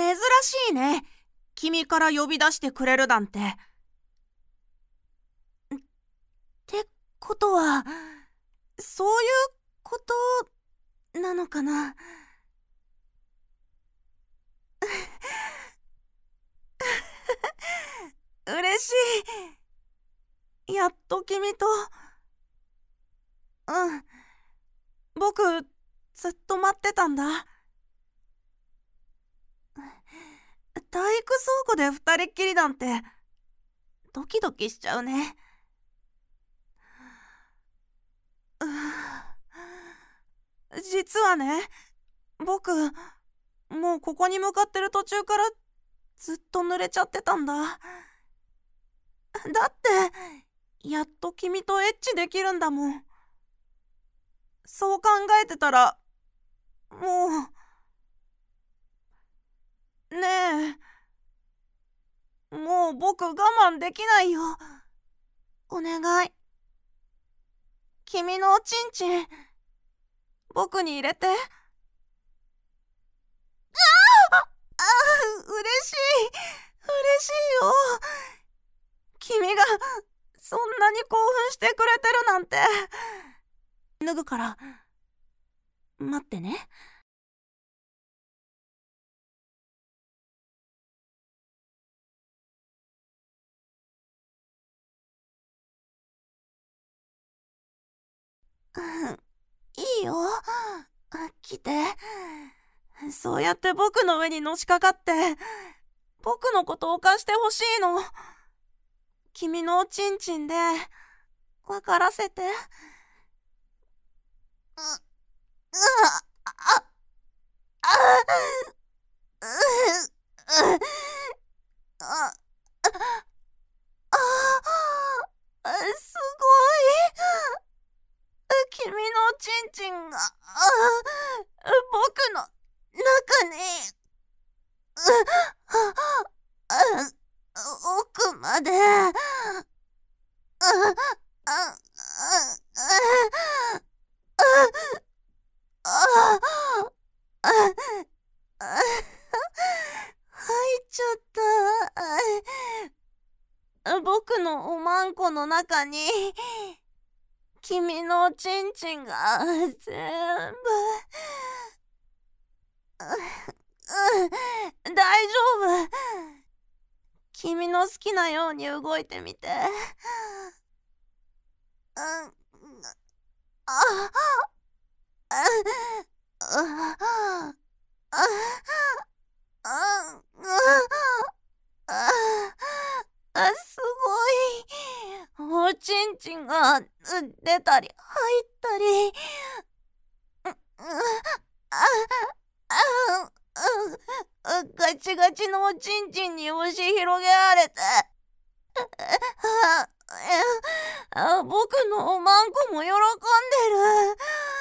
珍しいね。君から呼び出してくれるなんて。ってことは、そういうことなのかな。嬉しい。やっと君と。僕、ずっと待ってたんだ。体育倉庫で二人っきりなんて、ドキドキしちゃうね。実はね、僕、もうここに向かってる途中からずっと濡れちゃってたんだ。だって、やっと君とエッチできるんだもん。そう考えてたら、もう、ねえ、もう僕我慢できないよ。お願い。君のおちんちん、僕に入れて。嬉しい。嬉しいよ。君がそんなに興奮してくれてるなんて。脱ぐから、待ってね。いいよ。来て。そうやって僕の上にのしかかって、僕のことを犯してほしいの。君のおちんちんで、分からせて。すごい。君のおちんちんが、僕の中に、奥まで、入っちゃった。僕のおまんこの中に、君のおちんちんが全部。大丈夫。君の好きなように動いてみて。すごい。おちんちんが出たり入ったり。ガチガチのおちんちんに押し広げられて。僕のおまんこも喜んでる。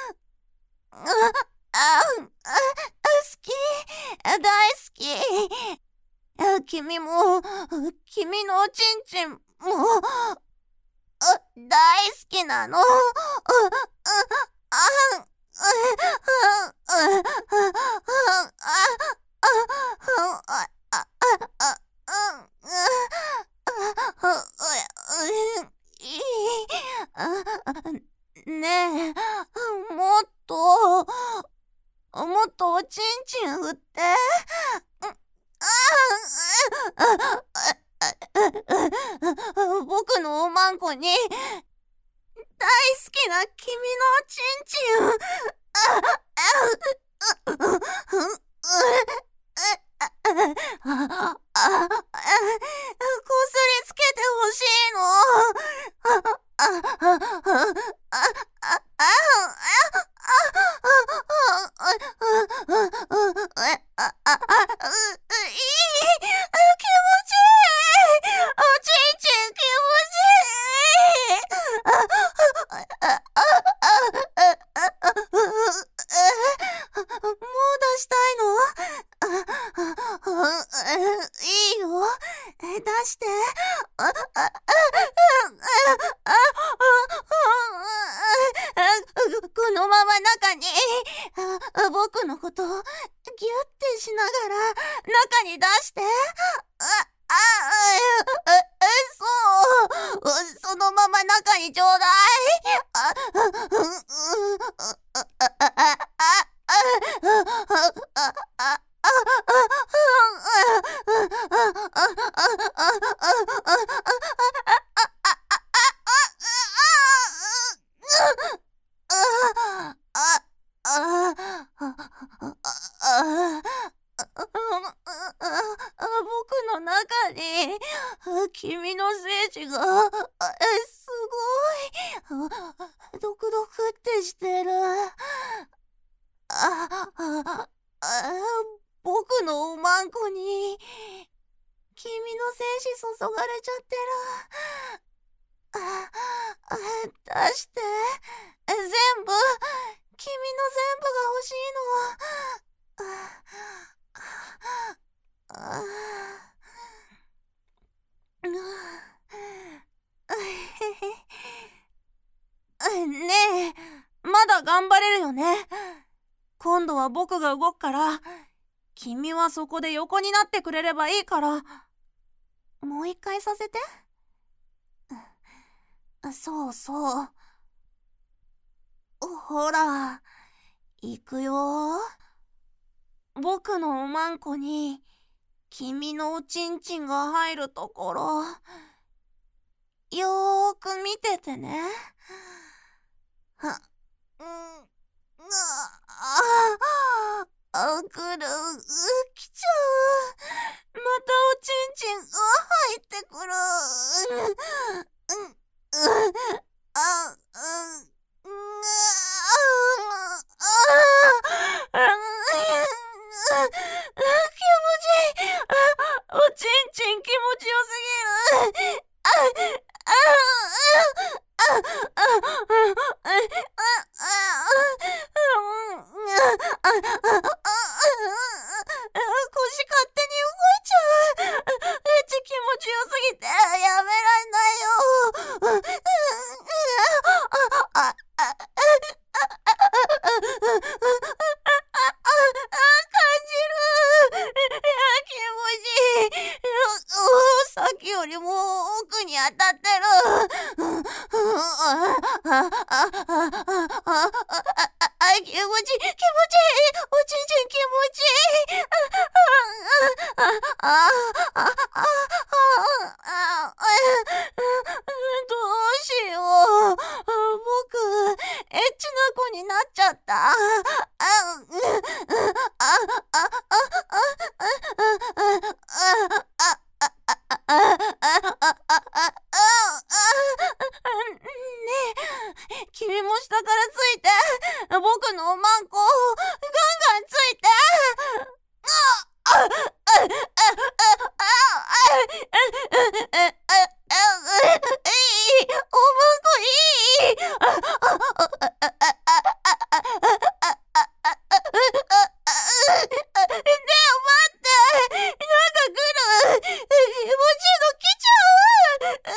好き。大好き。君も、君のおちんちんも、大好きなの。ねえ、もっとおちんちん振って。僕のおまんこに大好きな君のおちんちん。こすりつけてほしいの。気持ちいい。おちんちん気持ちいい。もう出したいの？いいよ。出して。このまま中に僕のことギュッてしながら中に出して、そのまま中にちょうだい。僕の中に君の精子がすごいドクドクってしてる。僕のおまんこに君の精子注がれちゃってる。出して。全部、君の全部が欲しいの。ねえ、まだ頑張れるよね。今度は僕が動くから、君はそこで横になってくれればいいから、もう一回させて。そうそう。ほら、行くよ。僕のおまんこに君のおちんちんが入るところ、よーく見ててね。来る、来ちゃう。またおちんちん入ってくる。おちんちん気持ちよすぎる。腰勝手に動いちゃう。気持ちよすぎてやめられないよ。さっきよりも奥に当たってる。気持ちいい。おちんちん気持ちいい。どうしよう。僕、エッチな子になっちゃった。君も下からついて、僕のおまんこ、ガンガンついて。おまんこいい。ねえ、待って。なんか来る。気持ちいいの来ちゃう。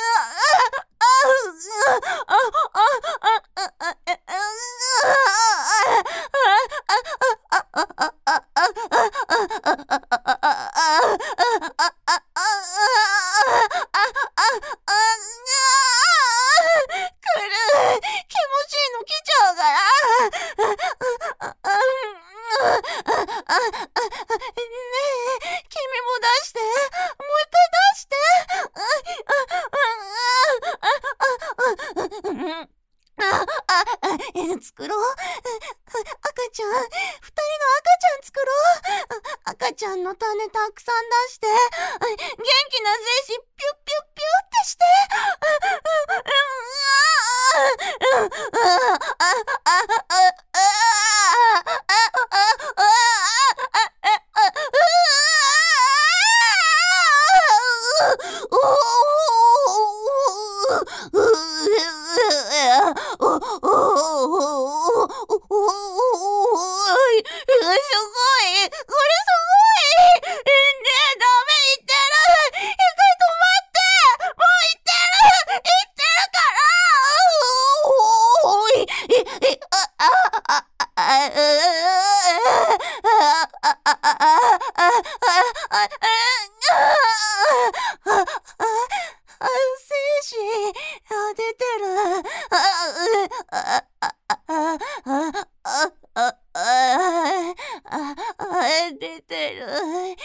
気持ちいいの来ちゃうから。ねえ、君も出して。もう一回出して。作ろう。赤ちゃん、二人の赤ちゃん作ろう。赤ちゃんの種たくさん出して、元気な精子ピュッピュッピュッってして。 出てる。また出てる。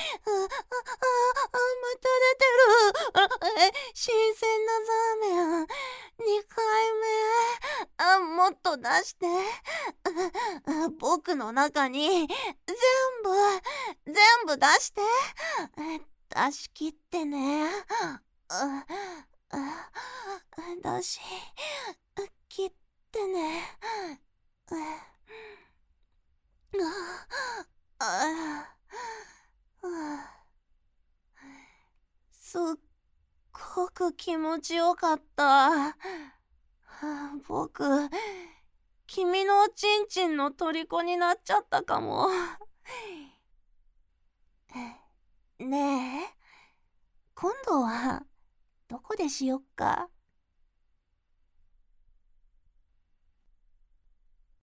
新鮮なザーメン。2回目。もっと出して。僕の中に全部出して。出し切ってね。出し切ってね。すっごく気持ちよかった。僕、君のおちんちんの虜になっちゃったかも。ねえ、今度はどこでしよっか。